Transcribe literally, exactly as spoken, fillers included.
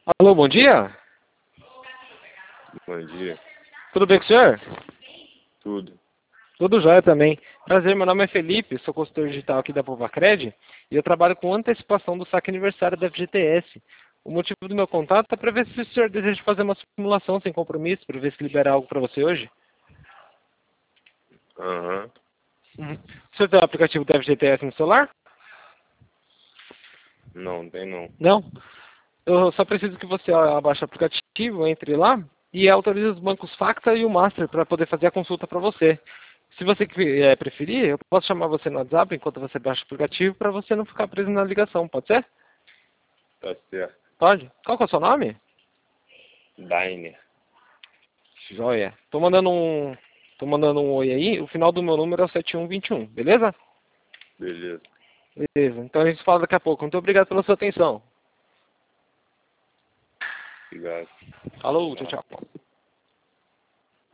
Alô, bom dia. Bom dia. Tudo bem com o senhor? Tudo. Tudo jóia também. Prazer, meu nome é Felipe, sou consultor digital aqui da Povacred e eu trabalho com antecipação do saque aniversário da F G T S. O motivo do meu contato é para ver se o senhor deseja fazer uma simulação sem compromisso, para ver se libera algo para você hoje. Aham. Uhum. O senhor tem o aplicativo da F G T S no celular? Não, não tem não. Não? Eu só preciso que você abaixe o aplicativo, entre lá e autorize os bancos Facta e o Master para poder fazer a consulta para você. Se você eh, preferir, eu posso chamar você no WhatsApp enquanto você baixa o aplicativo para você não ficar preso na ligação, pode ser? Tá certo. Pode. Qual que é o seu nome? Diner. Joia. Tô mandando um, tô mandando um oi aí, o final do meu número é o sete um dois um, beleza? Beleza. Beleza. Então a gente se fala daqui a pouco. Muito obrigado pela sua atenção. Obrigado. Falou, tchau, tchau.